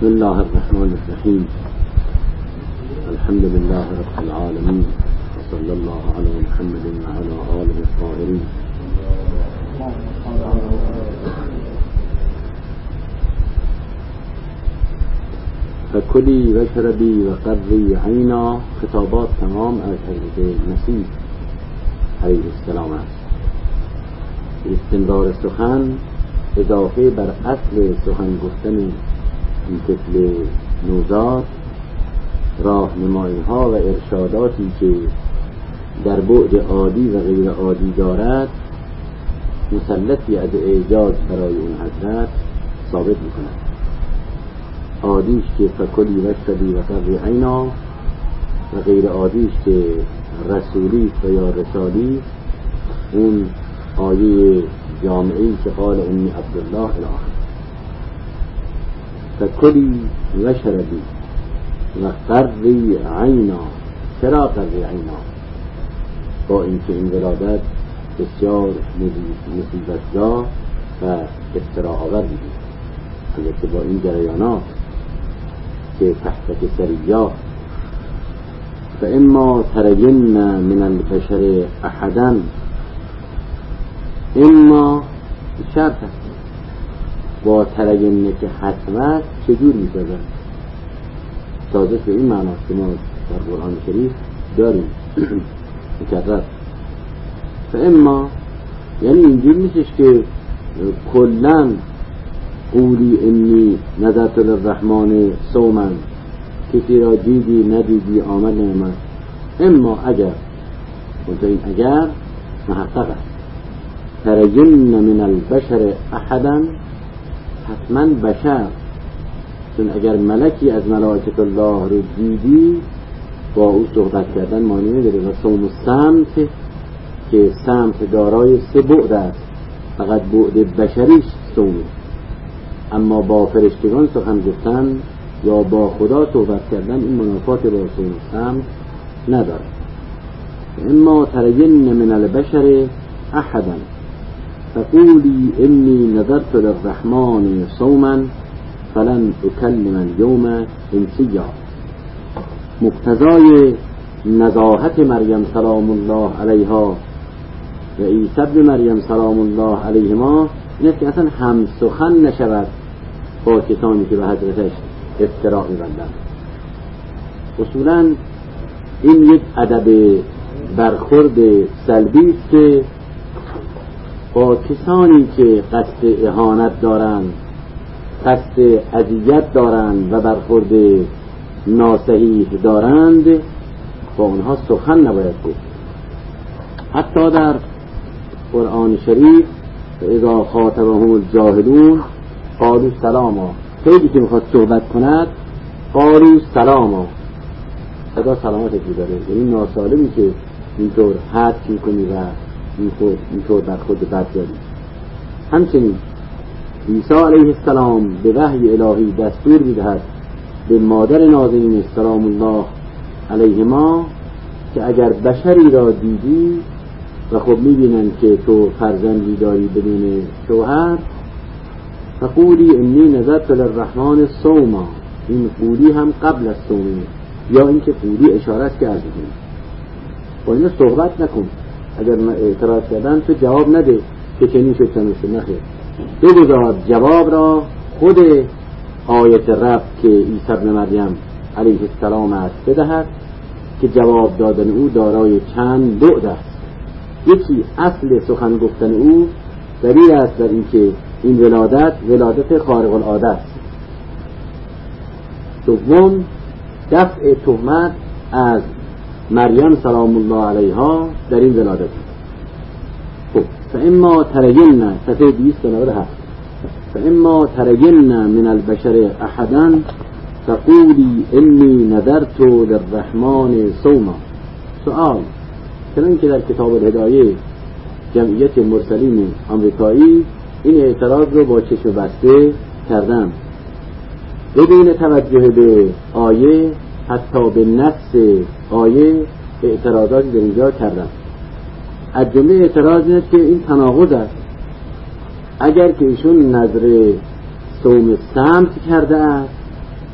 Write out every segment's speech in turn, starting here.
بسم الله الرحمن الرحیم. الحمد لله رب العالمین و صلی الله علی محمد و علی آله الطاهرین. فکلی و شربی و قری عینا. خطابات تمام از حضرت مسیح علیه السلام است. استمرار سخن اضافه بر اصل سخن گفتن این طفل نوزاد، راهنمایی ها و ارشاداتی که در بعد عادی و غیر عادی دارد مسلطی از اعجاز برای اون حضرت ثابت میکند. عادیش که فکلی و شربی و قری عینا و غیر عادیش که رسولی و یا رسالی، اون آیه جامعی که قال انی عبدالله الاخر. فکلی و شربی و قری عینا. چرا قری عینا؟ با اینکه این ولادت بسیار مصیبت‌زا و افتراآور بود، البته با این جریانات که تحت سریا فاما ترین من البشر احدا. اما شرط هست با ترین که حتمت چجور می‌شود؟ تازه به این معناست که ما در قرآن شریف داریم مکرر. فاما یعنی اینجور نیستش که کلاً قولی انی نذرت للرحمن صوما، کسی را دیدی ندیدی آمد نیامد. اما اگر، منتها این اگر محقق است، ترین من البشر احدا، حتما بشر، چون اگر ملکی از ملائکت الله رو دیدی با او صحبت کردن معنی نداره. و صوم السمت که سمت دارای 3 بعد است، فقط بعد بشریش صومه، اما با فرشتگان سخن گفتن یا با خدا صحبت کردن این منافات با صوم السمت نداره. اما ترین من البشر احدا فقولی انی نذرت للرحمن صوما فلن اکلم اليوم انسیا. مقتضای نزاهت مریم سلام الله علیها و عیسی ابن مریم سلام الله علیهما این است که اصلا هم سخن نشود با کسانی که به حضرتش افترا می‌بندند. اصولا این یک ادب برخورد سلبی است که با کسانی که قصد اهانت دارند، قصد اذیت دارند و برخورد ناصحیح دارند، با اونها سخن نباید گفت. حتی در قرآن شریف اذا خاطبهم الجاهلون قالوا سلاما، خیلی که میخواد صحبت کند قالوا سلاما، صدا سلامتی داره، یعنی ناسالمی که اینطور حد میکنی و اینطور برخورد بد داری. همچنین عیسی علیه السلام به وحی الهی دستور میدهد به مادر نازنین سلام الله علیهما که اگر بشری را دیدی و خب میبینن که تو فرزندی داری بدون شوهر، فقولی انی نذرت للرحمن صوما. این قولی هم قبل از صومه، یا اینکه قولی اشاره است که عرض کنی. با اینا صحبت نکن. اگر اعتراض کردن تو جواب نده که چنین شد چنین شد، نخیر، بگذار جواب را خود آیت رب که عیسی ابن مریم علیه السلام است بدهد، که جواب دادن او دارای چند بعد است. یکی اصل سخن گفتن او دلیل است در اینکه این ولادت خارق العاده است. دوم دفع تهمت از مریم سلام الله علیها در این ولادت. خب فاما ترین، صفحه 297، فاما ترین من البشر احدا فقولی انی نذرت للرحمن صوما. سؤال، چنان که در کتاب الهدایه جمعیت مرسلین آمریکایی این اعتراض رو با چشم بسته کردن بدون توجه به آیه، حتی به نص آیه اعتراضاتی در اینجا کردن. از جمله اعتراض این است که این تناقض است. اگر که ایشون نظر صوم سمت کرده است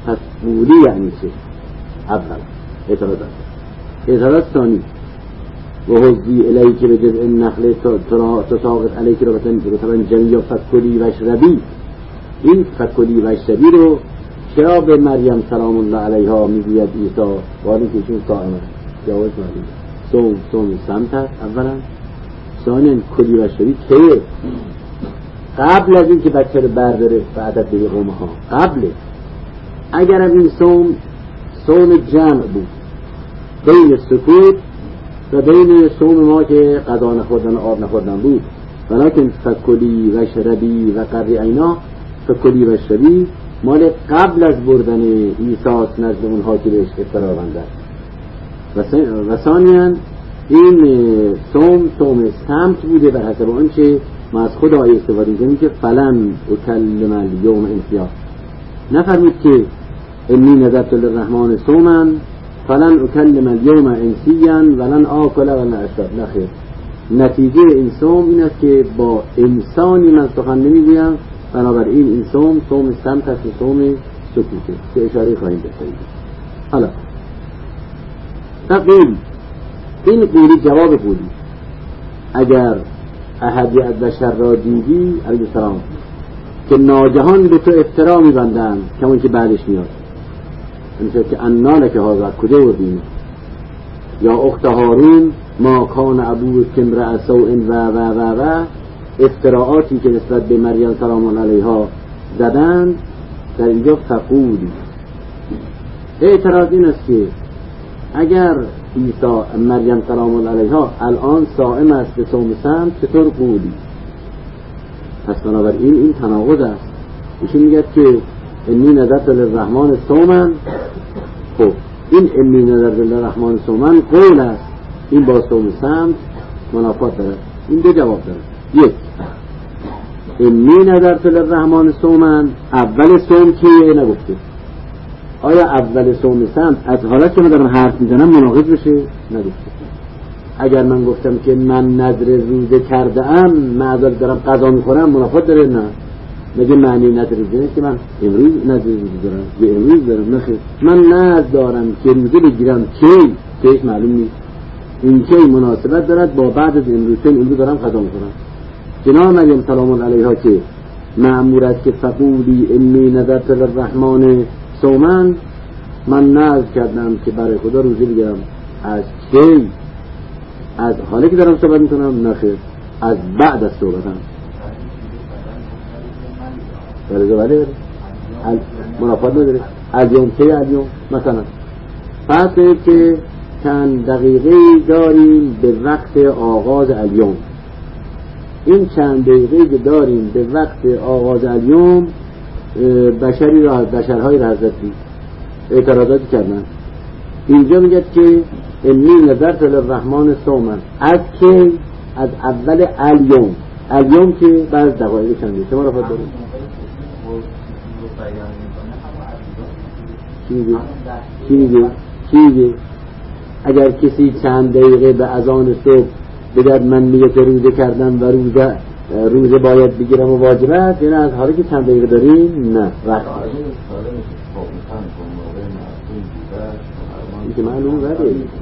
پس قولی یعنی چه؟ اول اعتراض ثانی و حضی الیک به جزء النخل تساقط الیک رطبا جنیا فکلی وشربی. این فکلی وشربی رو چرا به مریم سلام الله علیها میگوید عیسی وارد که ایشون صائمه؟ جواز معلومه. صوم سمت هست اولا. ثانیاً کلی وشربی که قبل از این که بچه رو برداره بعدت به قومه ها قبله. اگر این صوم جمع بود بین سکوت و بین صوم ما که غذا نخوردن و آب نخوردن بود، ولیکن فکلی و شربی و قرری اینا، فکلی و شربی مال قبل از بردن عیسی نزد اونها که بهش افترا بنده. و ثانیاً این صوم سمت بوده بر حسب آنچه ما از خود آیه استفاده می‌کنیم که فلن اکلم الیوم انسیا. نفرمید که انی نذرت للرحمن صوما فلن اکلم الیوم انسیا ولن آکل ولن اشرب. نخیر، نتیجه این صوم این است که با انسانی من سخن نمیگویم. بنابراین این صوم سمت است، صوم سکوته که اشاره خواهیم داشت. حالا تقول این قولی جواب قولی اگر احدی از بشر را دیدی علیه السلام که ناگهان به تو افترا میبندن کمون که بعدش میاد مثل که انال که حاضر کجا بردیم یا اخت هارون ما کان ابو کمر سوء و افتراعاتی که نسبت به مریم سلام الله علیها زدن در اینجا فقودی. اعتراض این است که اگر عیسی مریم سلام الله علیها الان صائم است به صوم سمت چطور قولی؟ پس بنابراین این تناقض است. ایشون میگه که انی نذرت للرحمن صوما. خب این انی نذرت للرحمن صوما قول است، این با صوم سمت منافات داره. این دو جواب داره. یک، انی نذرت للرحمن صوما اول صوم کیه نگفته. آیا اول صوم سمت از حالت که من دارم حرف میزنم مناقض بشه؟ نگفته. اگر من گفتم که من نذر روزه کرده ام معذر دارم قضا میخورم منافات داره؟ نه. مگه معنی نذر روزه که من امروز نذر روزه دارم یا امروز دارم؟ نخیر، من نذر دارم که روزه بگیرم کیش معلوم نیست. این کی مناسبت دارد با بعد از امروز، چون امروز دارم قضا میخورم. جناب مریم سلام الله علیها که مأمور است که فقولی انی نذرت للرحمن صوما، من نذر کردم که برای خدا روزه بگیرم. از کی؟ از حالی که دارم صحبت میکنم؟ نخیر، از بعد از صحبتم. بله منافات نداره. الیوم کی الیوم مثلا پس که چند دقیقه داریم به وقت آغاز الیوم. این چند دقیقه که داریم به وقت آغاز الیوم بشرهای را حضرت اعتراضاتی کردن. اینجا میگه که انی نذرت للرحمن صوما از که از اول الیوم که بعد دقایق چنده چه مرافت داریم؟ چی میگه؟ اگر کسی چند دقیقه به اذان صبح بگرد من نیت روزه کردم و روزه باید بگیرم و واجبت، یعنی از حالی که چند دقیقه داریم؟ نه. وقت این که معلوم بله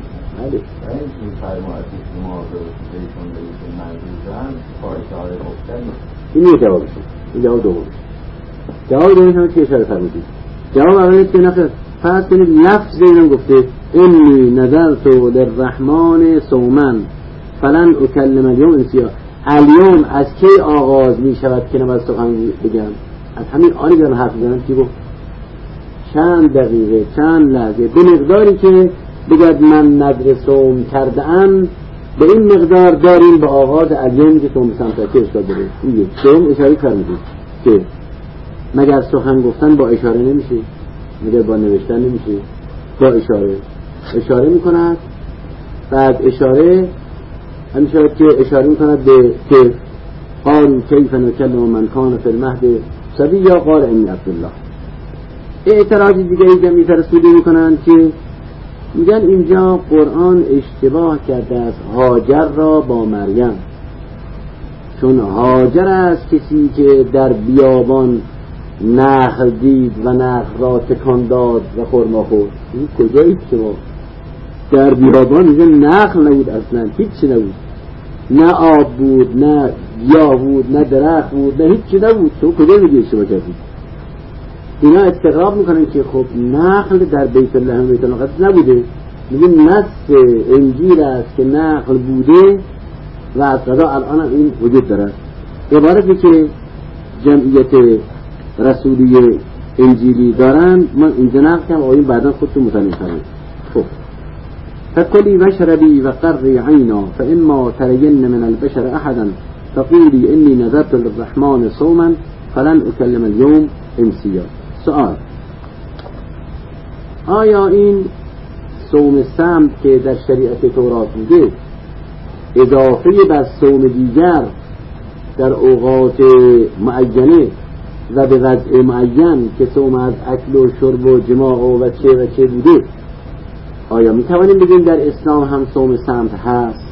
این یه جوابشون. این جواب دومش. جواب دومش هم چه اشاره فرمودید؟ جواب اولیت که نخیر فرض کنید لفظ اینم گفته انی نذرت للرحمن صوما فلن اکلم الیوم انسیا. الیوم از کی آغاز می شود که نباید سخن بگم؟ از همین آنی که حرف میزنم که گفت چند دقیقه چند لحظه به مقداری که بگد من نذر صوم کرده ام به این مقدار داریم به آغاز الیوم که صوم سمت که اشکال داره. این یک دوم اشاره فرمودید که مگر سخن گفتن با اشاره نمیشه، مگر با نوشتن نمیشه، با اشاره میکند. بعد اشاره همیشه که اشاره میکند به که قال کیف نکلم من کان فی المهد صبیا قال انی عبدالله. اعتراض دیگری که میفرستوده میکنند که میگن اینجا قرآن اشتباه کرده است هاجر را با مریم، چون هاجر است کسی که در بیابان نخل دید و نخل را تکان داد و خرما خورد. این کجایید شما؟ در بیابان اینجا نخل نبود، اصلا هیچی نبود، نه آب بود، نه گیاه بود، نه درخت بود، نه هیچی نبود. تو کجا میگی اشتباه کردی؟ اینا استغراب میکنن که خب نخل در بیت الله و بیت المقدس نبوده. میگه نص انجیل است که نخل بوده و از قضا الان این وجود داره. عبارتی که جمعیت رسولی انجیلی دارن من اینجا نقل کنم و این بعدا خودتون مطالعه کنید. خب فکلی واشربی وقری عینا فاما ترین من البشر احدا فقولی انی نذرت للرحمن صوما فلن اکلم اليوم انسیا. سؤال: آیا این صوم سبت که در شریعت تورات بوده اضافه بر صوم دیگر در اوقات معینه و به وضع معین که صوم از اکل و شرب و جماع و چه بوده، آیا می توانیم بگیم در اسلام هم صوم سبت هست؟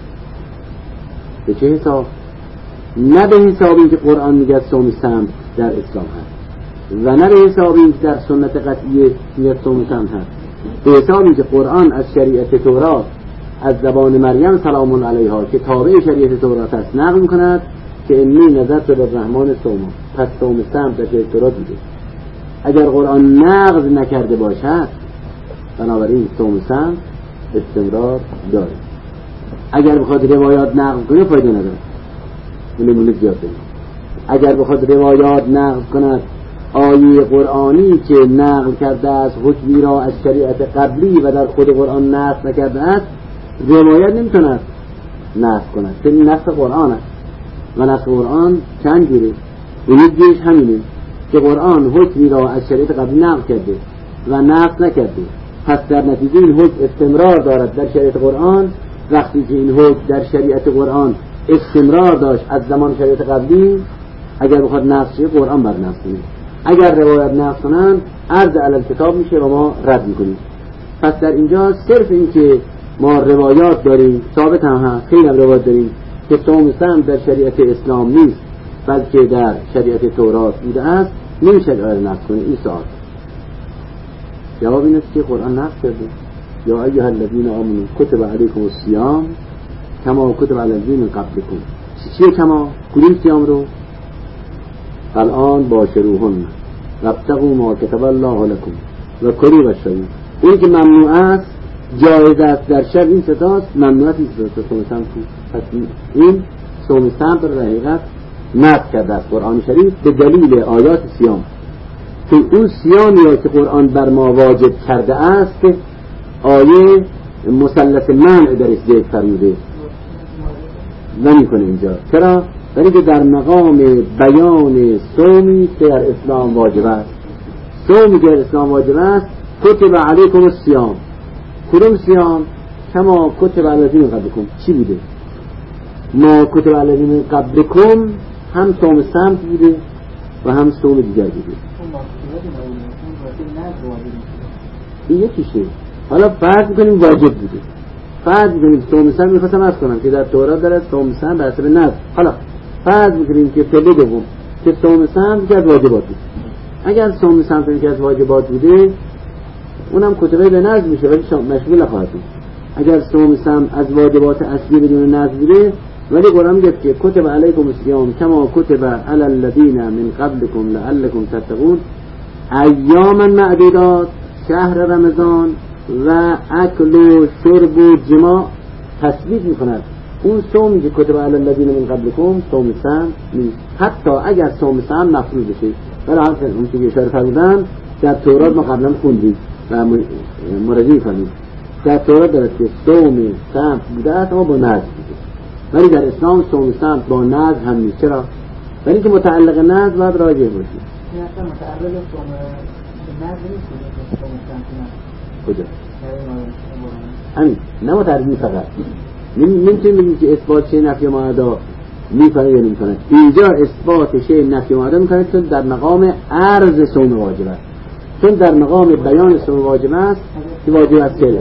به چه حساب؟ نه به حساب اینکه قرآن میگه صوم سبت در اسلام هست و نه به حساب اینکه در سنت قطعیه میگه صوم سبت هست، به حساب اینکه قرآن از شریعت تورات از زبان مریم سلام الله علیها که تابع شریعت تورات است نقل میکند که انی نذرت للرحمن صوما. پس صوم سبت در شریعت تورات بوده. اگر قرآن نقل نکرده باشد بنابراین صوم سبت استمرار داره. اگر بخواد روایات نقل کنه فایده نداره، نمونه زیاد داریم. اگر بخواد روایات نقل کند آیه قرآنی که نقل کرده است حکمی را از شریعت قبلی و در خود قرآن نقل نکرده است، روایت نمیتوند نقل کند که این نقل قرآن است و نقل قرآن چند جوره و یک جورش همینه که قرآن حکمی را از شریعت قبلی نقل کرده و نقل نکرده، پس در نتیجه این حکم استمرار دارد در شریعت قرآن. وقتی که این حکم در شریعت قرآن استمرار داشت از زمان شریعت قبلی، اگر بخواد نقل شه قرآن بر نقل کنه، اگر روایت نقل کنن عرض علی الکتاب میشه و ما رد میکنیم. پس در اینجا صرف این که ما روایات داریم ثابت هم هست، خیلی هم روایات داریم که صوم سبت در شریعت اسلام نیست بلکه در شریعت تورات بوده است، نمیشه نقل کنه. این سوال جواب این است که قرآن نقل کرده یا ایها الذین آمنوا کتب علیکم الصیام کما کتب علی الذین من قبلکم. چیه کما؟ کدوم صیام رو؟ الان باشروهن وابتغوا ما کتب الله لكم و کلوا واشربوا. این که ممنوع است جایز است در شب، این ستاست، ممنوعات این ستاست صوم سبت. پس این صوم سبت در حقیقت نقل کرده است قرآن شریف به دلیل آیات صیام، که اون صیامی که قرآن بر ما واجب کرده است آیه مثلث منع درش ذکر فرموده نمی‌کنه اینجا. چرا؟ برای که در مقام بیان صومی که در اسلام واجب است، صومی که در اسلام واجب است کتب علیکم الصیام. کدوم صیام؟ کما کتب علی الذین من قبلکم. چی بوده؟ ما کتب علی الذین من قبلکم هم صوم سبت بوده و هم صوم دیگر بوده. این یکیشه. حالا فرض میکنیم واجب بوده، فرض میکنیم صوم سبت، میخواستم عرض کنم که در تورات داره صوم سبت بر حسب نذر. حالا فرض میکنیم که پله دوم که صوم سبت که از واجبات بود. اگر صوم سبت که از واجبات بوده اونم کتبه به نذر میشه ولی مشمول نخواهد بود. اگر صوم سبت از واجبات اصلی بدون نذر بوده ولی قرآن میگه که کتب علیکم الصیام کما کتب علی الذین من قبلکم لعلکم تتقون ایاما معدودات، شهر رمضان و اکل و شرب و جماع تثبیت میکند اون صومی که کتب علی الذین من قبلکم صوم سبت نیست، حتی اگر صوم سبت مفروض بشه. ولی اون که اشاره فرمودن در تورات ما قبلا خوندیم و مراجعه کنیم، در تورات داره که صوم سبت بوده است اما با نذر بوده، ولی در اسلام صوم سبت با نذر هم نیست. چرا؟ ولی که متعلق نذر باید راجع باشه. این اصلا متعلق صوم نذر نیست، صوم سبت کجا؟ همین نه متعلق فقط نمیتونیم بگیم که اثبات شی نفی معادا میکنه یا نمیکنه. اینجا اثبات شی نفی معادا میکنه چون در مقام عرض صوم واجب است، چون در مقام بیان صوم واجب است که واجب است چه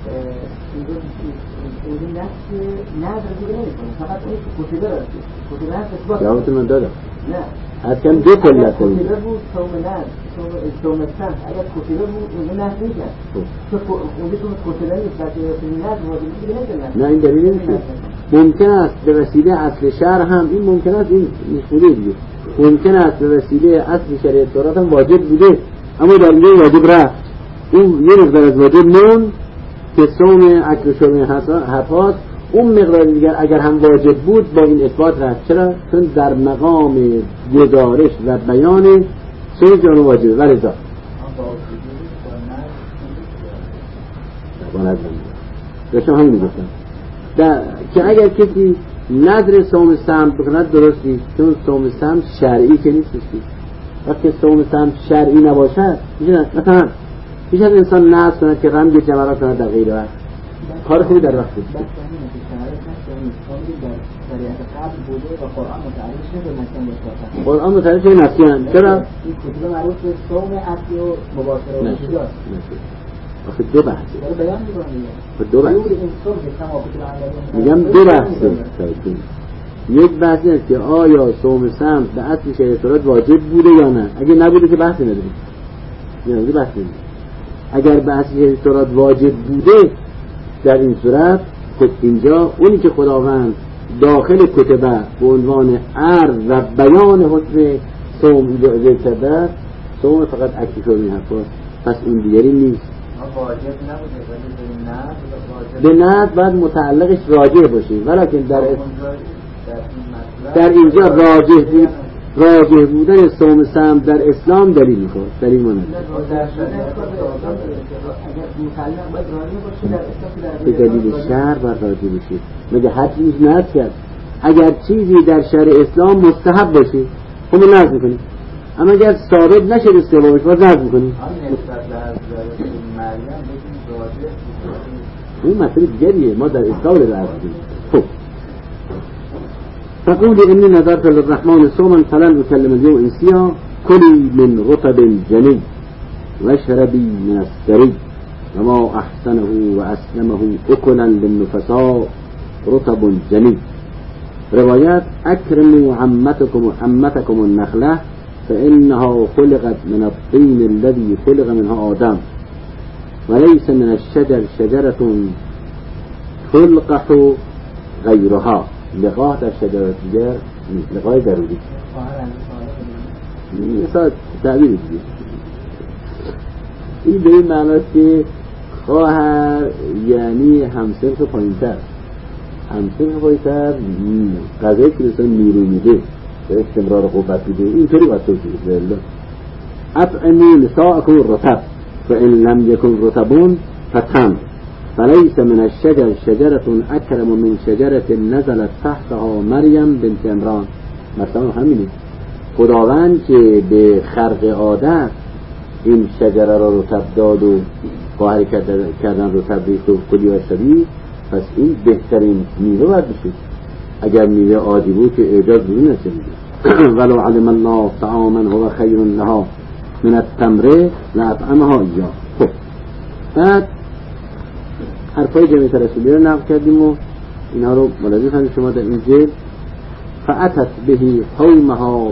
این نظر دیگه نمی‌کنه، فقط اون کتبه را کتبه هست اثبات. جوابتون من دادم. نه. حتما دو کلت بود. کتبه بود صوم نظر، صوم سن. اگر کتبه بود اون نظر می‌کرد. تو اونجا تو کتبه نیست که نظر واجب دیگه نمی‌کنه. نه این دلیل نمیشه. ممکن است به وسیله اصل شرع هم این ممکن است این خوده دیگه. ممکن است به وسیله اصل شریعت تورات هم واجب بوده اما در اینجا واجب رفت. اون یه مقدار از واجب مون که صوم اکل و شرب هست. اون مقدار دیگر اگر هم واجب بود با این اثبات رفت. چرا؟ چون در مقام گزارش و بیان سه جان واجبه و رضا. داشتم همین میگفتم که اگر کسی نظر صوم سمت بکند درستی، چون صوم سمت شرعی که نیست. وقتی صوم سمت شرعی نباشد مثلا پیش از انسان نظر کند که رمز جمرات کند در غیر وقت کار خوبی در وقت بود. قرآن متعلق شده نسیان. چرا؟ این کتب مربوط به صوم اصلی و مباشره و نشیداست. آخه دو بحثه. بیان میکنم دو بحثه. میگم دو بحثه. یک بحث است که آیا صوم سمت به اصل شریعت تورات واجب بوده یا نه. اگه نبوده که بحثی نداریم. یعنی بحث نداریم. اگر به اصل شریعت تورات واجب بوده در این صورت خب اینجا اونی که خداوند داخل کتبه به عنوان عرض و بیان حکم صوم اجازه کرده صوم فقط اکل شرب این حرفاست. پس اون دیگری نیست. واجب نبوده به نظر باید متعلقش راجح باشه ولیکن در اینجا راجح بودن صوم سمت در اسلام دلیل میخواد. دلیل مانده به دلیل شرع باید راجح باشه. مگه هر چیزی نهد کرد. اگر چیزی در شرع اسلام مستحب باشه خب نهد میکنیم، اما اگر ثابت نشه استحبابش باید نهد میکنیم. این مسئله دیگریه. ما در اسلام رو عرضیم. خب تقول إني نذرت للرحمن صوما فلن أكلم اليوم إنسيا كلي من رطب جني واشربي من السري وما أحسنه وأسلمه أكلا للنفساء رطب جني. روايات أكرموا عمتكم النخلة فإنها خلقت من الطين الذي خلق منها آدم وليس من الشجر شجرة تلقح غيرها. لقاح در شجرات دیگر نیست. لقاح ضروری مثلا تعبیر دیگه این به این معناست که خواهر یعنی همسنف پایینتر غذایی که رسان نیرو میده به استمرار قوت میده اینطوری باید توصیف الله. اطعموا نساءکم الرطب فإن لم يكن رطبون فتمر فليس من الشجر شجرة أكرم من شجرة نزلت تحتها مریم بنت عمران. مثلا همینه. خداوند که به خرق عادت این شجره را رطب داد و قاهر کردن رطب ریخت و کلی و شبی، پس این بهترین میوه باید بشه. اگر میوه عادی بود که اعجاز بدون نشده. ولو علم الله طعاما هو خیر لها من التمر لأطعمها ایاه. خب بعد حرفای جمعیت رسولی رو نقل کردیم و اینها رو ملاحظه کنید شما در این جلد. فأتت به قومها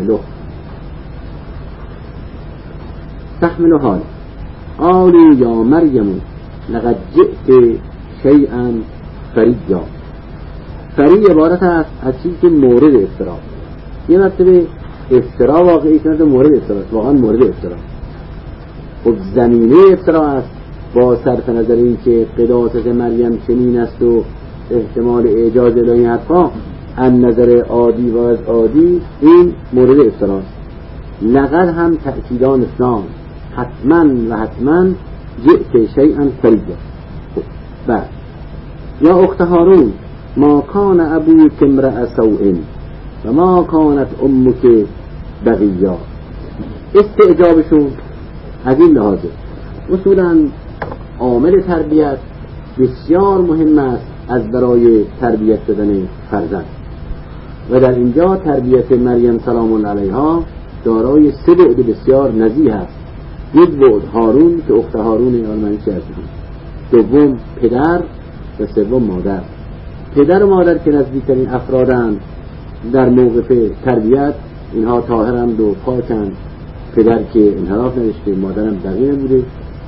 تحمله حال قالوا یا مریم لقد جئت شیئا فریا. فری عبارت است از چیزی که مورد افترا. یه مرتبه افترا واقعی کنند مورد افترا واقعا مورد افترا. خب زمینه افترا است با صرف نظر این که قداست مریم چنین است و احتمال اعجاز الهی حرفا ان نظر عادی و از عادی این مورد افتراست. لقد هم تأکیدان اسلام حتما جئت شیئا فریا. بعد یا اخت هارون ما کان ابوک امرأ سوء و ما کانت امک بغیا. استعجابشون از این لحاظه اصولا عامل تربیت بسیار مهم است از برای تربیت شدن فرزند و در اینجا تربیت مریم سلام الله علیها دارای سه بعد بسیار نزیه است. یک بعد هارون که اخت هارون آلمانی شهر دوم پدر و سوم مادر. پدر و مادر که نزدیکترین افرادند در موقف تربیت، اینها طاهرند و پاکند. پدر که انحراف نداشته، مادرم دقیق بوده.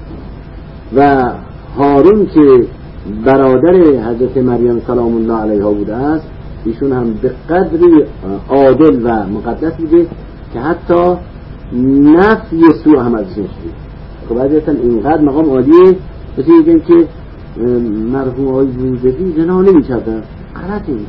و هارون که برادر حضرت مریم سلام الله علیها بوده است، ایشون هم به قدری عادل و مقدس بوده که حتی نفی سوء هم ازش نشده. خب بعضیتاً اینقدر مقام عالیه مثل میگن که مرحوم آقای زوزدی زنا نمی‌کردن. غلط این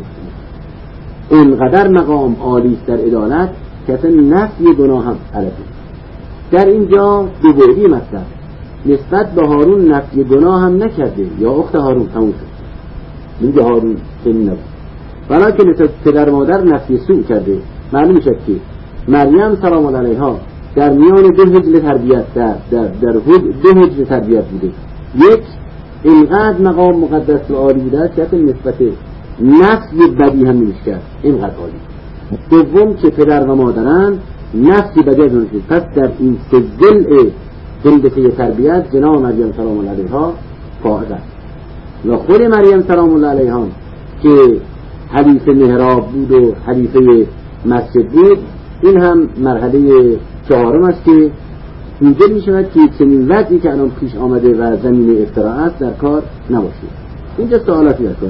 اینقدر مقام عالی است در عدالت که اصلا نفی گناه هم غلطه. در اینجا دو بعدی مطلب نسبت به هارون نفی گناه هم نکرده، یا اخت هارون تموم شد، میگه هارون چنین نبود. ولیکن نسبت پدر مادر نفی سوء کرده. معلوم شد که مریم سلام الله علیها در میان دو حجر تربیت در دو حجر تربیت بوده. یک اینقدر مقام مقدس و عالی بوده است که نسبت نفی بدی هم نمیشه کرد، اینقدر عالی. دوم که پدر و مادران نفی بدی از اون شد. پس در این سه ضلع هندسه تربیت جناب مریم سلام الله علیها فائق است. و خود مریم سلام الله علیها که حلیف محراب بود و حلیف مسجد بود، این هم مرحله چهارم است که اینجا می شود که چنین وضعی که الان پیش آمده و زمین افتراء است در کار نباشه. اینجا سوالاتی در کاره.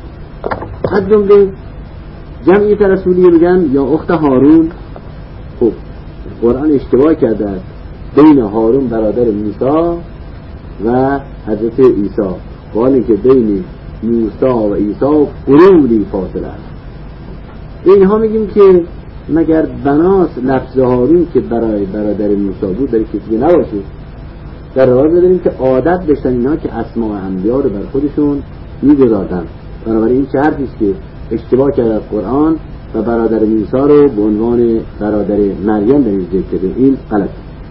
از جمله جمعیت رسولیه میگن یا اخت هارون. خب قرآن اشتباه کرده است بین هارون برادر موسی و حضرت عیسی، حالی که بین موسی و عیسی قرولی فاصله است. اینها میگیم که مگر بناس لفظ هارون که برای برادر موسی بود برای کسی نباشه. در روایت داریم که عادت داشتن اینها که اسماء انبیا رو بر خودشون میگذاردن. بنابراین این چه حرفی است که اشتباه کرده قرآن و برادر موسی رو به عنوان برادر مریم در این ذکر کرده. این غلط.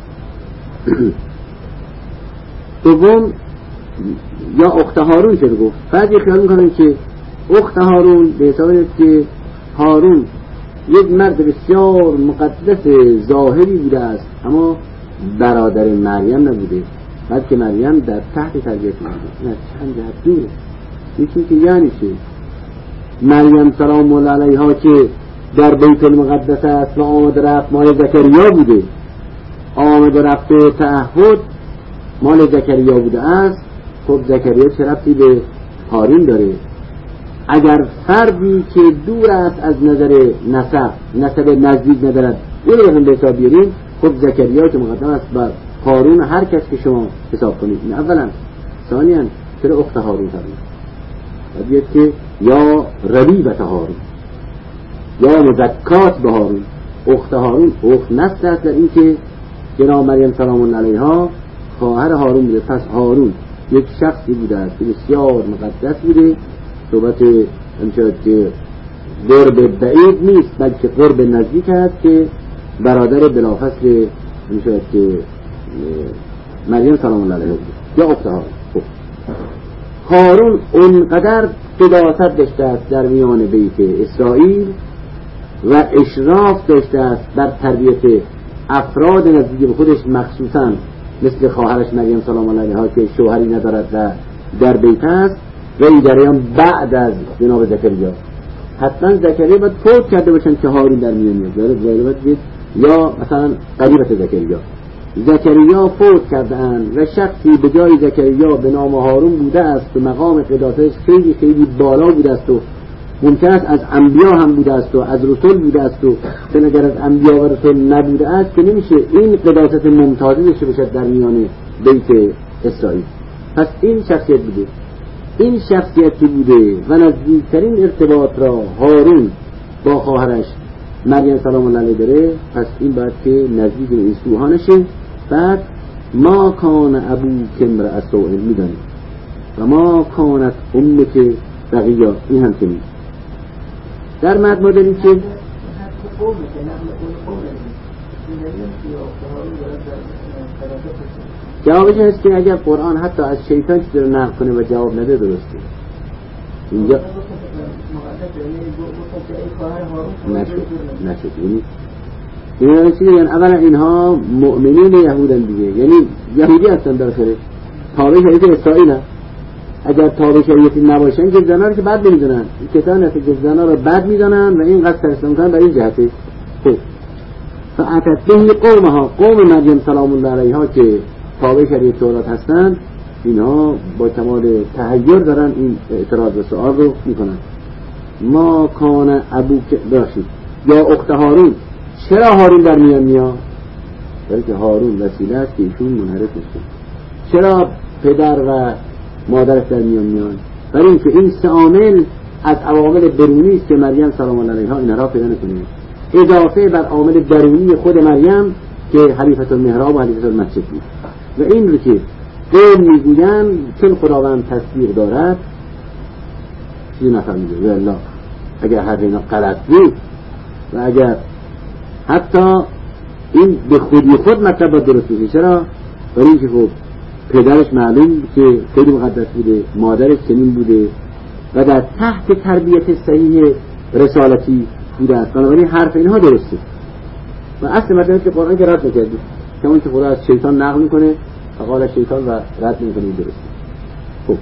دوم یا اخت هارون چه گفت؟ بعضی خیال میکنن که اخت هارون به حساب اینه که هارون یک مرد بسیار مقدس ظاهری بوده است اما برادر مریم نبوده، بلکه مریم در تحت تربیت بوده. نه چند جهت دوره. یکی که یعنی چه؟ مریم سلام الله علیها که در بیت المقدس است و آمد رفت مال زکریا بوده، آمد رفت تعهد مال زکریا بوده است. خب زکریا چه ربطی به هارون داره؟ اگر فردی که دور است از نظر نسب نزدیک ندارد اون رو هم به حساب بیاریم، خب زکریا که مقدم است بر هارون هر کس که شما حساب کنید. این اولا. ثانیاً چرا اخت هارون هارون؟ باید که یا ربیبت هارون یا مزکات به هارون. اخت هارون اخت نسل است در این که جناب مریم سلام الله علیها خواهر هارون بوده. پس هارون یک شخصی بوده است که بسیار مقدس بوده. صحبت امشاد که قرب بعید نیست بلکه قرب نزدیک است که برادر بلافصل امشاد که مریم سلام الله علیها بوده یا اخت هارون. هارون اونقدر قداست داشته است در میان بیت اسرائیل و اشراف داشته است بر تربیت افراد نزدیک به خودش، مخصوصا مثل خواهرش مریم سلام الله علیها که شوهری ندارد و در بیت است و این جریان بعد از جناب زکریا. حتما زکریا باید فوت کرده باشن که هارون در میان میاد، یا مثلا قریبت زکریا فوت کرده‌اند و شخصی به جای زکریا به نام هارون بوده است و مقام قداستش خیلی خیلی بالا بوده است و ممکن است از انبیا هم بوده است و از رسول بوده است و چون اگر از انبیا و رسول نبوده است که نمیشه این قداست ممتازی داشته باشد در میان بیت اسرائیل. پس این شخصیت بوده. این شخصیتی بوده و نزدیکترین ارتباط را هارون با خواهرش مریم سلام الله علیها داره. پس این باید که نزدیک این سوها نشه. بعد ما کان ابوک امرأ سوء میدانیم و ما کانت امک بغیا. این هم که می در مد ما داریم که جوابش هست که اگر قرآن حتی از شیطان چیزی رو نقل کنه و جواب نده درسته. اینجا نشد یعنی چیزی یعنی اولا اینها مؤمنین یهودن دیگه، یعنی یهودی هستن در آخرش، تابع شریف اسرائیل هست. اگر تابع شریعتی نباشن که زنا رو که بد نمیدونن، کسانی هستن که زنا رو بد میدونن و این قصد سرسان میکنن برای این جهته. خب فأتت به قومها، قوم مریم سلام الله علیها که تابع شریعت تورات هستن، اینها با کمال تحیر دارن این اعتراض و سؤال رو میکنن. ما کان ابوک داشتید یا اخت هارون، چرا هارون در میان میاد؟ برای که هارون وسیله است که ایشون منحرف میشه. چرا پدر و مادرش در میان میان؟ برای اینکه این سه عامل از عوامل درونی است که مریم سلام الله علیها این را پیدا نکنه، اضافه بر عامل درونی خود مریم که حلیفه المحراب و حلیفه المسجد بود. و این رو که قوم میگویند چون خداوند تصدیق دارد چیزی نفهمیده. والله اگر هر اینا غلط بود و اگر حتی این به خودی خود مطلب باید درست بشه. چرا؟ برای اینکه خب پدرش معلوم که خیلی مقدس بوده، مادرش چنین بوده و در تحت تربیت صحیح رسالتی بوده است، بنابراین حرف اینها درسته و اصل مطلب که قرآن که رد نکرده، کمان که خدا از شیطان نقل میکنه فقال شیطان و رد میکنه درسته. خب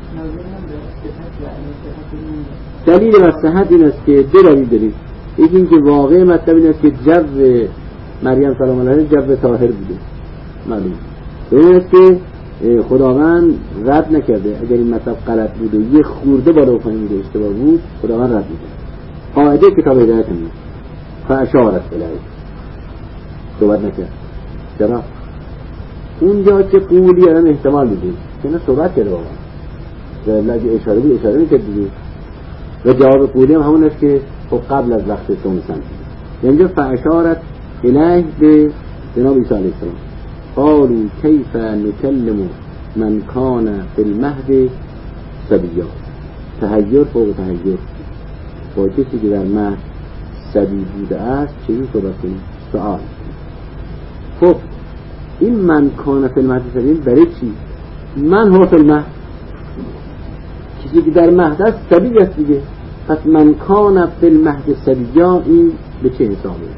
دلیل بر صحت این است که دو دلیل داریم. یکی این که واقع مطلب این است که جو مریم سلام الله علیها جو طاهر بوده معلوم. دوم است که خداوند رد نکرده. اگر این مطلب غلط بود و یه خورده بالا و پایین بوده اشتباه بود خداوند رد میکنه. قاعده کتاب هدایت همین فاشارت الیه صحبت نکرد. چرا؟ اونجا که قولی الان احتمال بوده که نه صحبت کرده واقعا و اگه اشاره بود اشاره میکرد دیگه و جواب قولی هم همون است که خب قبل از وقت سنسن اینجا فاشارت الیه به جناب عیسی علیه السلام. قالوا کیف نکلم من کان فی المهد صبیا. تحیر فوق تحیر، با کسی که در مهد صبی بوده است چیزی صحبت کنیم؟ سؤال. خب این من کان فی المهد صبیا برای چی؟ من هو فی المهد، کسی که در مهد است صبی است دیگه. پس من کان فی المهد صبیا این به چه حسابه؟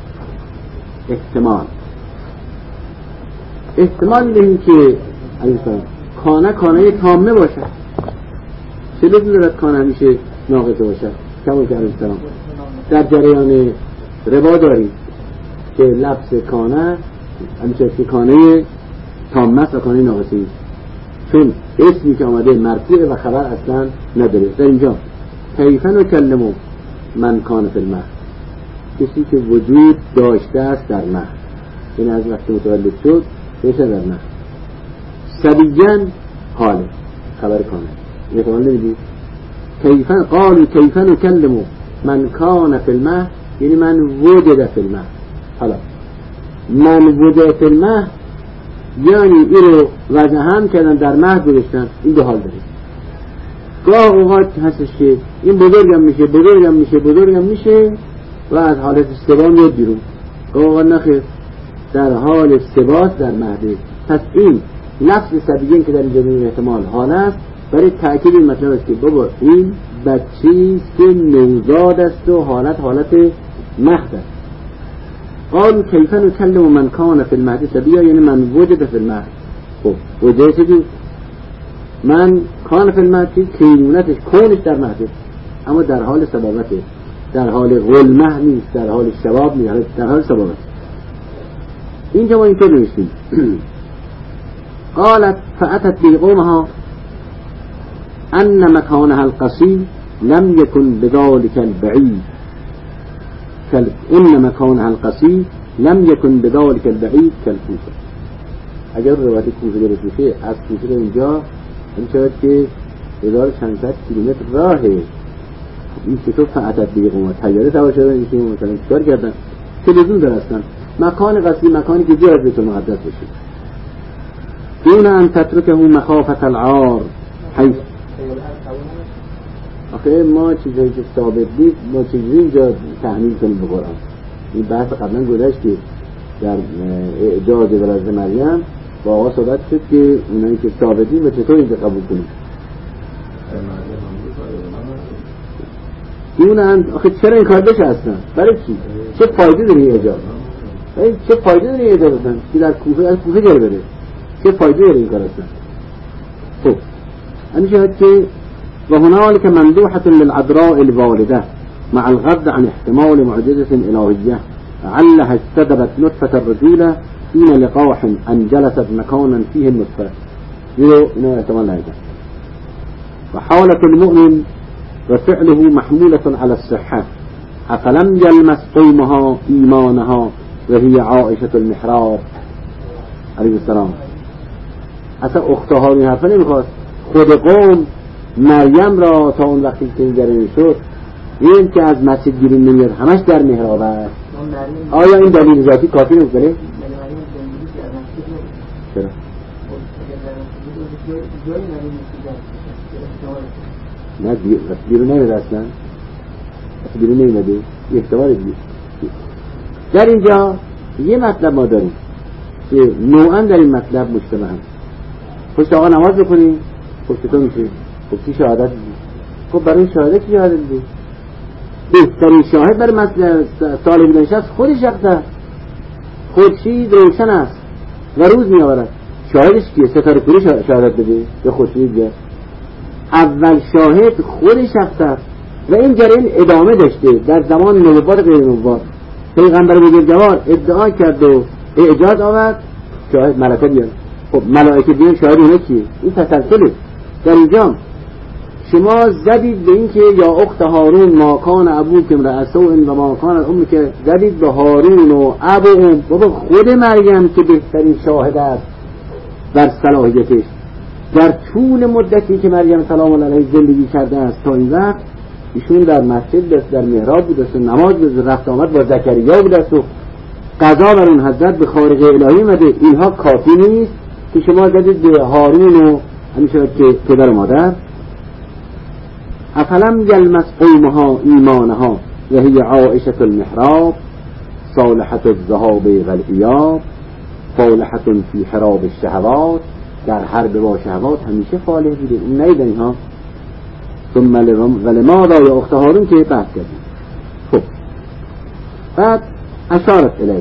احتمال این که کانه تامه باشد. چه لزومی دارد کانه همیشه ناقصه باشد؟ کما که علیه السلام در جریان ربا داریم که لفظ کانه همیشه که کانه تامه است و کانه ناقصه است، چون اسمی که آمده مرفوع و خبر اصلا نداره. در اینجا کیف نکلم من کان فی المهد، کسی که وجود داشته است در مهد، این از وقتی متولد شد بشه در مهد. صبیان حاله خبر کانه احتمال نمیدید. قالوا کیف نکلم من کان فی المهد یعنی من وجد فی المهد. حالا من وجد فی المهد یعنی این رو وضع هم کردن در مهد گذاشتن. این دو حال داره. گاه اوقات هستش که این بزرگم میشه و از حالت سبا میاد بیرون. گاه اوقات نخیر در حال ثبات در مهده. پس این لفظ صبیین که در اینجا این احتمال حال است برای تأکید این مطلب است که بابا این بچه‌ای که نوزاد است و حالت مهد است. قالوا کیف نکلم من کان فی المهد صبیا یعنی من وجد فی المهد. خب وجد چیزی؟ من کان فی المهد کینونتش کونش در مهده اما در حال صبابته، در حال غلمه نیست، در حال شباب نیست، در حال صبابت. اینجا ما اینطور نوشتیم قالت فأتت به قومها ان مكانها القصي لم يكن بذلك البعيد ان مكانها القصي لم يكن بذلك البعيد كالكوفة. اگر روایت کوفه درست بشه از کوفه اینجا این شاید که 1600 کیلومتر راهه. این چطور فأتت به قومها تیاره سوار شدن این که مثلا چیکار کردن؟ چه لزوم داره اصلا مکان قصی مکانی که جای بیت المقدس باشه دون ان تترکه مخافة العار حیث. آخه ما چیزایی که ثابت نیست ما چیزی اینجا تحمیل کنیم به قرآن. این بحث قبلا گذشت که در اعجاز ولادت مریم با آقا صحبت شد که اونایی که ثابت نیست و چطور اینجا قبول کنیم. دون ان آخه چرا این کار بشه اصلا؟ برای چی؟ چه فایده داره این اعجاز؟ چه فایده داره این اعجاز اصلا؟ که در کوفه از کوفه جاره بره چه فایده داره این کار اصلا؟ خب همین شاهد که وهنالك ممدوحة للعذراء الوالدة مع الغض عن احتمال معجزة إلهية علها استدبت نطفة الرجولة حين لقاح أن جلست مكانا فيه النطفة إنه احتمال لها وحالة المؤمن وفعله محمولة على الصحة أفلم يلمس قومها إيمانها وهي عائشة المحراب عليه السلام. اصلا اختها این حرفا نمیخواست. خود قوم مریم را تا اون وقتی که این شد این که از مسجد بیرون نمیاد همش در محراب است. آیا این دلیل ذاتی کافی نمیکنه؟ چرا؟ نه بیرون نمیاد اصلا. بیرون نمیاده. احتمال دیگه. در اینجا یه مطلب ما داریم که نوعا در این مطلب مشتبه هم. پشت آقا نماز بکنی پشت تو میشه. خب کی شهادت دیدی؟ خب برای شهادت کی شهادت دیدی؟ بهترین شاهد برای مسئله صالح بودنش است خود شخص. خورشید روشن است و روز می آورد. شاهدش کیه؟ ستاره کوری شهادت بده یا خورشید دیگه؟ اول شاهد خود شخص است و این جریان ادامه داشته در زمان نبوت غیر نبوت. پیغمبر بزرگوار ادعا کرد و اعجاز آورد شاهد ملائکه بیاد. خب ملائکه بیان شاهد اونه کیه؟ این تسلسله. در اینجا شما زدید به این که یا اخت هارون ما کان ابوک امرأ سوء و ما کان الام که زدید به هارون و ابو بابا خود مریم که بهترین شاهد است در صلاحیتش. در طول مدتی که مریم سلام الله علیها زندگی کرده است تا این وقت ایشون در مسجد در محراب بود است و نماز بود، رفت آمد با زکریا بود است و قضا بر اون حضرت به خارق الهی مده. اینها کافی نیست که شما زدید به هارون و همیشه که پدر مادر. افلم یلمس قومها ایمانها و هی عائشة المحراب صالحة الذهاب والإیاب فالحة فی حراب الشهوات. در حرب با شهوات همیشه فالح بوده. این نیدن اینها. ثم ولماذا یا اخت هارون که بحث کردیم. خب بعد اشارت الیه.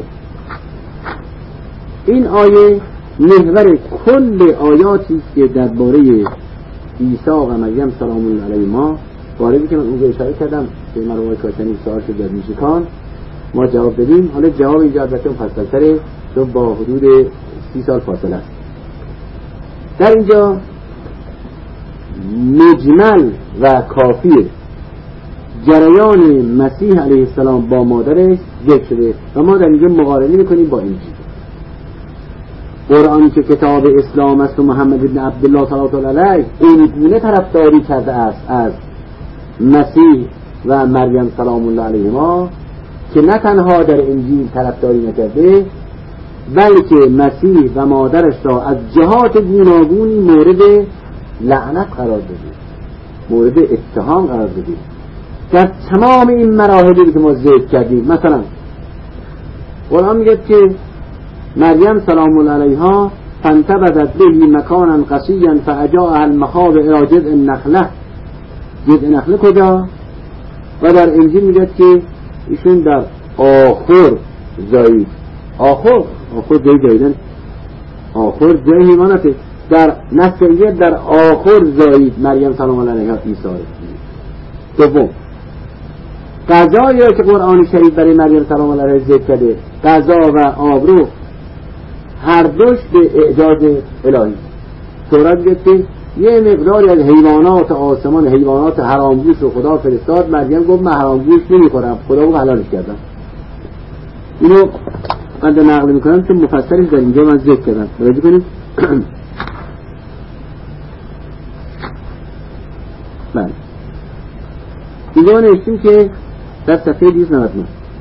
این آیه محور کل آیاتی که درباره عیسی و مریم سلام الله علیهما واردی که من اون اشاره کردم که مروای کاشانی سوال شد در میشکان ما جواب دادیم. حالا جواب اینجا البته مفصل‌تره چون با حدود 30 سال فاصله است. در اینجا مجمل و کافی جریان مسیح علیه السلام با مادرش ذکر شده و ما در اینجا مقارنه میکنیم با انجیل. قرآنی که کتاب اسلام است و محمد بن عبدالله صلی الله علیه این گونه طرفداری کرده است از مسیح و مریم سلام الله علیهما که نه تنها در انجیل طرفداری نکرده بلکه مسیح و مادرش را از جهات گوناگونی مورد لعنت قرار داده، مورد اتهام قرار داده. در تمام این مراحلی که ما ذکر کردیم مثلا قرآن میگه که مریم سلام الله علیها فانتبذت به مکانا قصیا فاجاءها المخاض الی جذع النخله. جذع نخله کجا؟ و در انجیل میگه که ایشون در آخر زایید. آخر زاییدن. آخر جای حیواناته. در نص انجیل در آخر زایید مریم سلام الله علیها عیسی. دوم قضایی را که قرآن شریف برای مریم سلام الله علیها ذکر کرده قضا و آبرو هر دوش به اعجاز الهی. تورات میگه که یه مقداری از حیوانات آسمان حیوانات حرامگوش رو خدا فرستاد. مریم گفت من حرامگوش نمیخورم، خدا گفت حلالش کردم. اینو من در نقل میکنم چون مفصلش در اینجا من ذکر کردم. توجه کنید. بله اینجا نوشتیم که در صفحه 299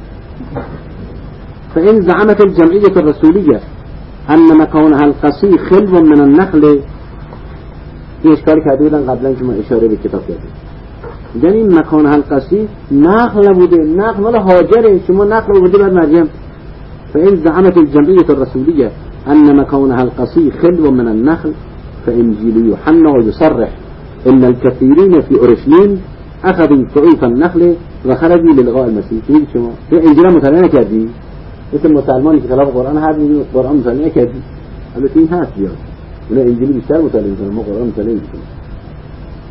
فإن زعمت الجمعية الرسولية أن مكانها القصي خلو من النخل. این اشکالی کرده بودن قبلا که ما اشاره به کتاب کردیم. یعنی مکانها القصی نخل بوده. نخل مال هاجره. شما نخل بوده بر مریم. فإن زعمت الجمعية الرسولية أن مكانها القصي خلو من النخل فإنجيل يوحنا يصرح إن الكثيرين في أورشليم أخذوا طعوف النخل وخرجوا للقاء المسيح. این شما تو انجیل مطالعه نکردی؟ مثل مسلمانی که خلاف قرآن حرف میزنه قرآن مطالعه نکردی. البته این هست بیاد. اونا انجیل بیشتر مطالعه میکنن، ما قرآن مطالعه میکنیم.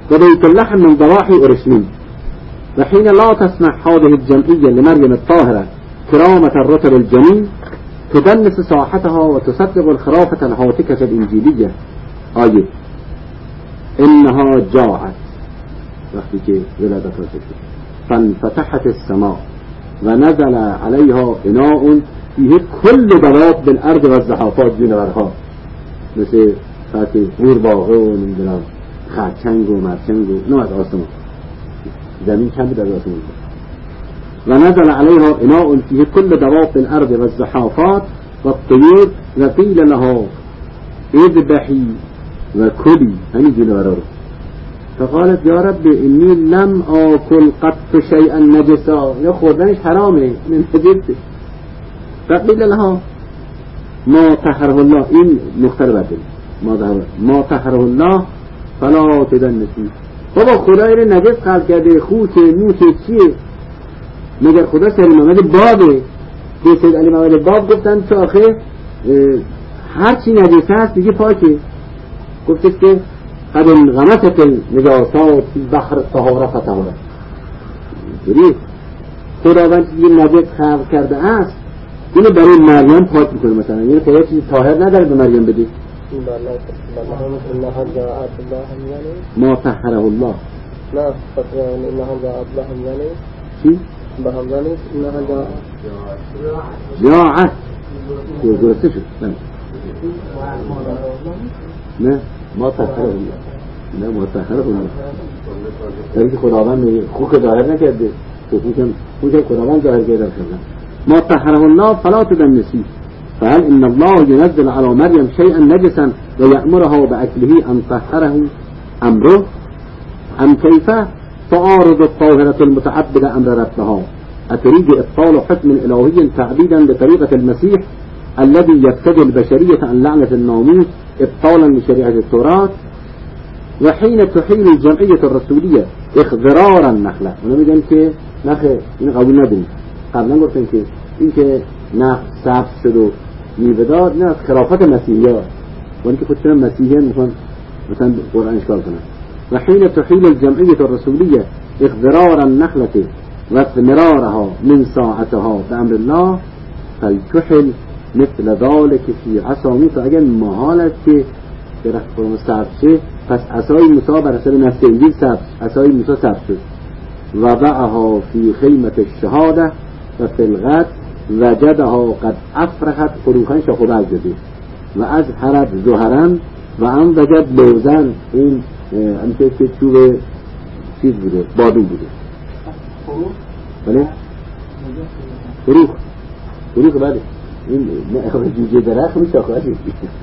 وبيت اللحم من ضواحي أورشليم. وحين لا تسمح هذه الجمعية لمريم الطاهرة كرامة الرتب الجميل تدنس ساحتها وتصدق الخرافة الهاتكة الإنجيلية. آية إنها جاعت وقتی که ولادت را شد فانفتحت السماء ونزل عليها إناء فيه كل دواب بالأرض والزحافات جنورها مثل خاطی قورباغه و نمیدونم خرچنگ و مرچنگ و نه از آسمان زمین کم بود از آسمان ونزل عليها إناء فيه كل دواب الأرض والزحافات والطيور وقيل لها اذبحي وكلي همین جنورها رو فقالت يا رب إني لم آكل قط شيئا نجسا یا خوردنش حرامه نجسه فقيل لها ما طهره الله این نقطه رو بدل ما طهره الله فلا تدنسی بابا خدای رو نجس خلق کرده خوته موته چیه مگر خدا سلیم محمد بابه که سید علی محمد باب گفتن تو آخه هر چی نجس هست دیگه پاکه گفتش که قد انغمست النجاسات فی بحر الطهارة فطهارت جوری خداوند چیزی نجس خلق کرده است اینو برای مریم پاک میکنه مثلا یعنی خدا چیزی طاهر نداره به مریم بده ما طهره الله نه فقط انها جاءت لهم يعني چی؟ بهم ذلك انها جاعت درسته شد نه ما طهره الله نه ما طهره الله اینکه خداوند خوک ظاهر نکرده خوکم خداوند ظاهر کرده ما طهره الله فلا تدنسی فهل إن الله ينزل على مريم شيئا نجسا ويأمرها بأكله أن طهره أمره أم كيف تعارض الطاهرة المتعبدة أمر ربها أتريد إبطال حكم إلهي تعبيدا بطريقة المسيح الذي يبتدي البشرية عن لعنة الناموس إبطالا لشريعة التوراة وحين تحيل الجمعية الرسولية إخضرار النخلة ونمي إنك نخل إن قبول ندري قبلا قلت إنك نخل سبز شد میوه‌دار نه از خرافت مسیحی‌ها ولی که خودشون مسیحیان میخوان مثلا قرآن اشکال کنن و حين تحيل الجمعية الرسولية إخضرار النخلة واثمرارها من ساعتها بأمر الله فلتحل مثل ذلك في عصا تا اگر محال است که درخت فرما سبز شه پس عصای موسی بر حسب نسل انجیل سبز عصای موسی سبز شد وضعها في خيمة الشهادة و في الغد وجدها قد افرخت فروخن شاخو برگزده و از حرد زهرن و هم وجد لوزن این همچه که چوب چیز بوده بادون بوده بله فروخ بله این جوجه درخت می شاخو هستی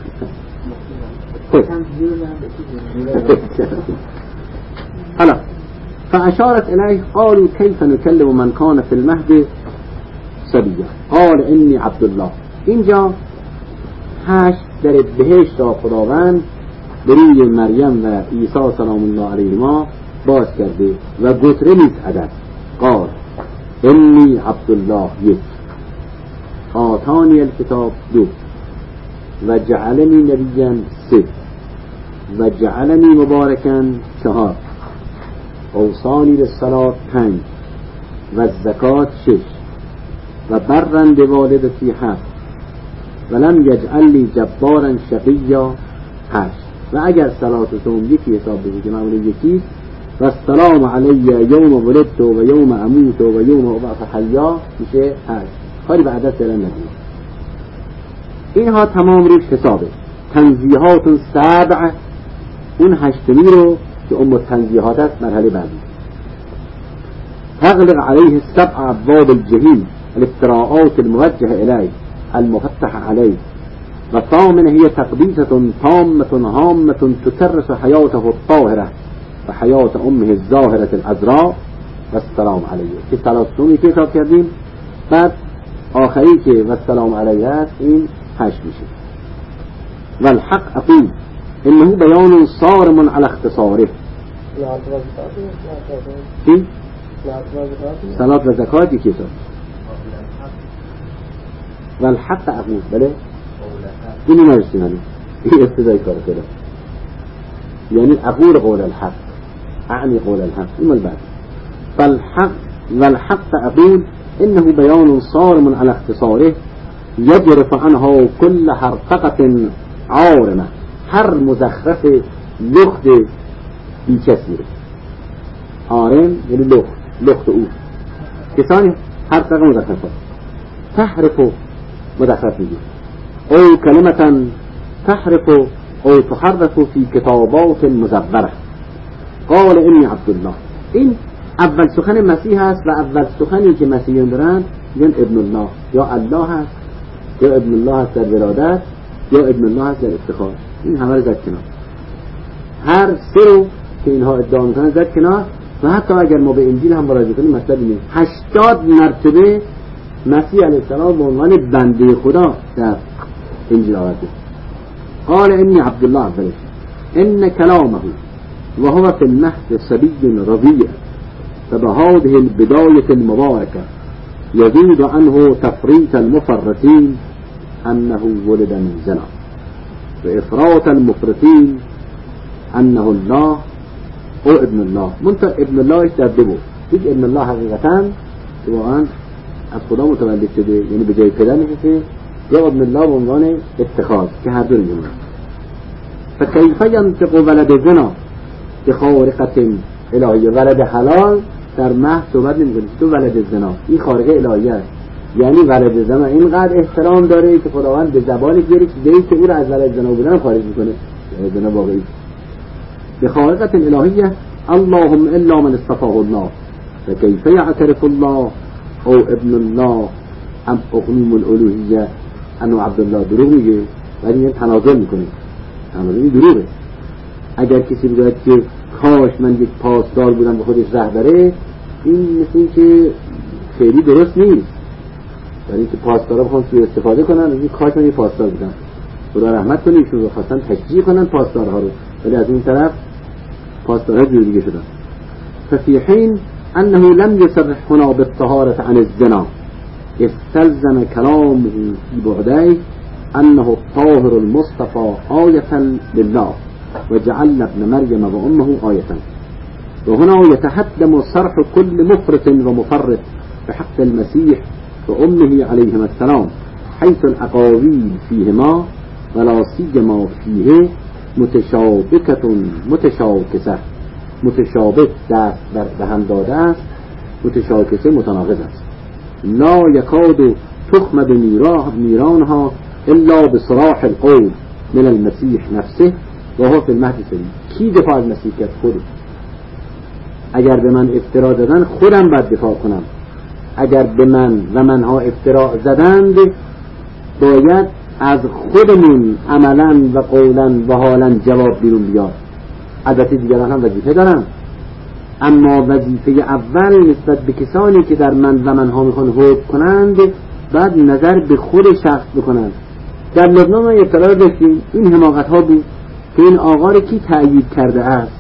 حالا فأشارت إليه قالوا كيف نكلم من كان في المهد صبيا قال إني عبد الله اینجا هشت در بهشت را خداوند بروی مریم و عیسی سلام الله علیهما باز کرده و گتره نیست عدد قال إني عبد الله یک آتانی الكتاب دو و جعلنی نبیا سه و جعلنی مبارکا چهار اوصانی بالصلاة 5 و الزکات 6 و برن بوالدتی 7 ولم یجعل لی جبارا شقیا 8 و اگر صلات و صوم یکی حساب بگید که معمولا یکی و السلام علی یوم ولدت و یوم اموت و یوم ابعث حیا میشه 8 کاری به عدد فعلا ندید اینها تمام روش حسابه تنزیهات 7 اون هشتمی رو که ام التنزیهات است مرحله بعدی تغلق عليه 7 ابواب الجحیم الافتراءات الموجهة إليه المفتح عليه والثامنة هي تقديسة تامة هامة تكرس حياته الطاهرة وحياة أمه الزاهرة العذراء والسلام عليه في ثلاثون كيف كردين بعد آخری والسلام عليه این 8 میشه والحق أقول إنه بيان صارم على اختصاره صلاة و زکات یکی حساب والحق أقول بله اینی نرسیم این ابتدای کار کرده یعنی اقول قول الحق أعني قول الحق إما البعد. والحق أقول إنه بيان صارم على اختصاره يجرف عنه كل حرققة عارمة. هر مزخرف لخت بیکسیره. عارم یعنی لخت او کسانی حرققه مزخرفه تحرف مزخرف میگه او کلمة تحرف او تحرف في كتابات مزوره. قال انی عبدالله. این اول سخن مسیح هست و اول سخنی که مسیحیان دارن میگن ابن الله، یا الله هست یا ابن الله هست در ولادت یا ابن الله هست در افتخار. این همه رو زد کنار. هر سه رو که اینها ادعا میکنن زد کنار و حتی اگر ما به انجیل هم مراجعه کنیم مطلب اینه 80 مرتبه مسیح علیه السلام به عنوان بنده خدا در انجیل آورده. قال انی عبدالله اولش ان کلامه وهو في المهد صبي رضيع فبهذه البداية المباركة يزيد عنه تفريط المفرطين أنه ولد من زنا وإفراط المفرطين أنه الله او ابن الله. منتها ابن الله اشتردبه هیچ ابن الله حقیقتاً که واقعاً از خدا متولد شده، یعنی به جای پدر نشسته، یا ابن الله به عنوان اتخاذ که هر دو میگن. فکیف ینطق ولد زنا بخارقة الهیه. ولد حلال در مهد صحبت نمی‌کنه، تو ولد زنا این خارقه الهیه است. یعنی ولد زنا اینقدر احترام داره که خداوند به زبانش بیاره چیزایی که او را از ولد زنا بودن خارج میکنه. ولد زنا واقعی بخارقة الهیه. اللهم الا من اصطفاه الله فكيف يعترف الله او ابن الله ام اقنوم الالوهیه انو عبدالله. دروغ میگه ولی این تنازل میکنه. تنازل دروغه. اگر کسی بگوید که کاش من یک پاسدار بودم به خودش ره بره، این مثل این که خیلی درست نیست. برای اینکه پاسدارا بخوان سوء استفاده کنن از این کاش من یک پاسدار بودم، خدا رحمت کنه ایشون رو خواستن تشجیع کنن پاسدارها رو، ولی از این طرف پاسدارها جور دیگه شدن. ففي حين انه لم يصرح هنا بالطهارة عن الزنا استلزم كلامه في بعديه انه الطاهر المصطفى آية لله وجعل ابن مريم وأمه آية. وهنا يتحتم صرح كل مفرط ومفرط بحق المسيح وأمه عليهما السلام، حيث الأقاويل فيهما ولا سيما فيه متشابكة متشاكسة. متشابك دست بر دهن داده است، متشاکسه متناقض است. لا يكاد تخمد نيرانها إلا بصراح القول من المسيح نفسه وهو في المهد صبي. کی دفاع از مسیح کرد؟ خودش. اگر به من افترا زدن خودم باید دفاع کنم. اگر به من و منها افترا زدند باید از خودمون عملا و قولا و حالا جواب بیرون بیاد. البته دیگران هم وظیفه دارن، اما وظیفه اول نسبت به کسانی که در من و منها میخوان حکم کنند بعد نظر به خود شخص بکنند. در لبنان ما اطلاع داشتیم این حماقت ها بود که این آقا رو کی تأیید کرده است.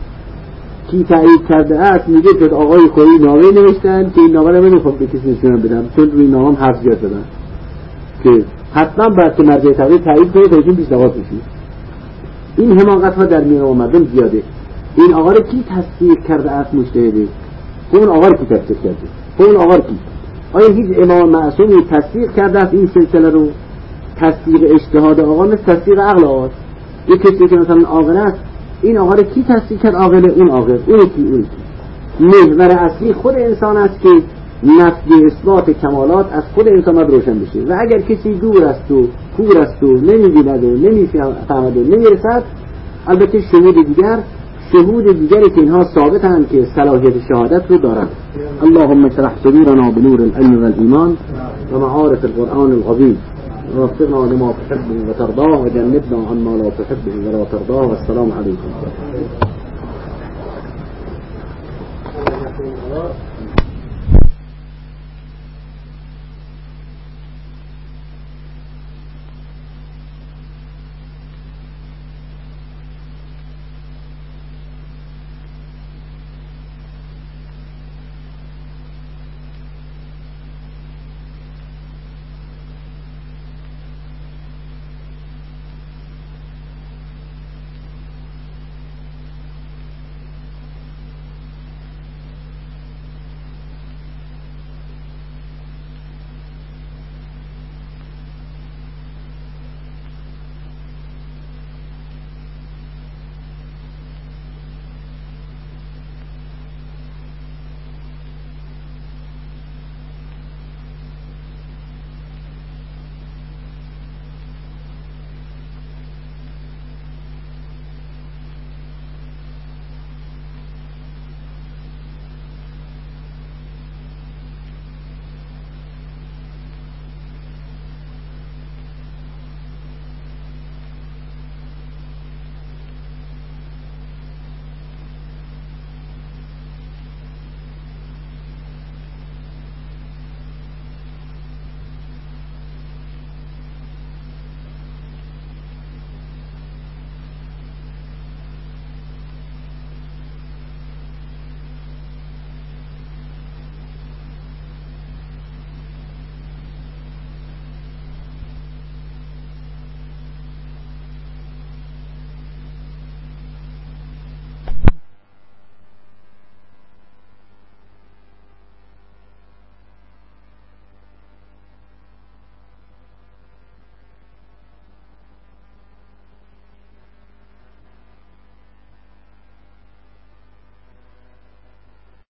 کی تأیید کرده است میگه که آقای خویی نامه نوشتن که این نامه رو نمیخوام به کسی نشونم بدم چون روی نامه هم حرف زیاد دادن که حتما باید که مرجع تحقیق تأیید کنه تا ایشون پیش نواز بشید. این حماقت ها در میان مردم زیاده. این آقا رو کی تصدیق کرده است مجتهده؟ اون آقا رو کی تصدیق کرده؟ اون آقا رو کی؟ آیا هیچ امام معصومی تصدیق کرده است این سلسله رو؟ تصدیق اجتهاد آقا مثل تصدیق عقل آقاست. یک کسی که مثلا عاقل است، این آقا رو کی تصدیق کرد؟ عاقل. اون عاقل. اون کی؟ محور اصلی خود انسان است که نفی اثبات کمالات از خود انسان باید روشن بشه و اگر کسی دور است و کور است و نمی‌بیند و نمی‌فهمد و نمی‌رسد، البته شهود دیگری که اینها ثابتند که صلاحیت شهادت رو دارند. اللهم اشرح صدورنا بنور العلم والایمان و معارف القرآن العظیم ووفقنا لما تحبه وترضاه وجنبنا عما لا تحبه ولا ترضاه. والسلام علیکم.